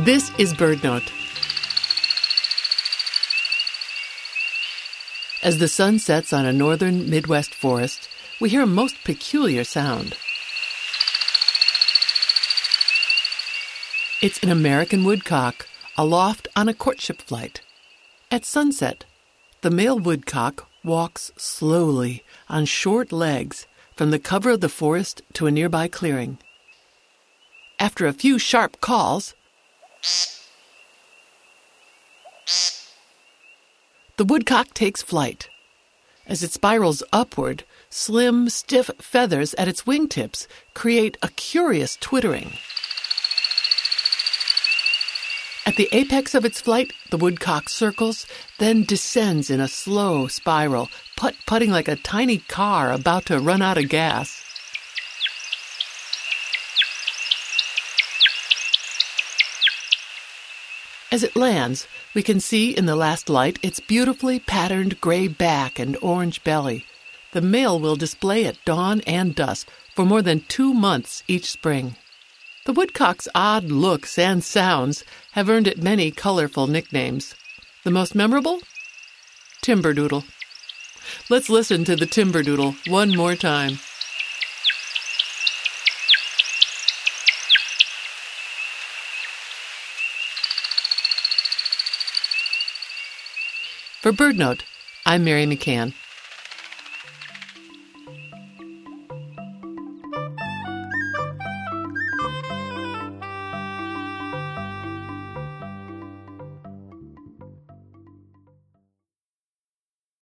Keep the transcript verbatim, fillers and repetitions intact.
This is BirdNote. As the sun sets on a northern Midwest forest, we hear a most peculiar sound. It's an American woodcock aloft on a courtship flight. At sunset, the male woodcock walks slowly on short legs from the cover of the forest to a nearby clearing. After a few sharp calls, the woodcock takes flight. As it spirals upward, slim, stiff feathers at its wingtips create a curious twittering. At the apex of its flight, the woodcock circles, then descends in a slow spiral, putt-putting like a tiny car about to run out of gas. As it lands, we can see in the last light its beautifully patterned gray back and orange belly. The male will display at dawn and dusk for more than two months each spring. The woodcock's odd looks and sounds have earned it many colorful nicknames. The most memorable? Timberdoodle. Let's listen to the Timberdoodle one more time. For BirdNote, I'm Mary McCann.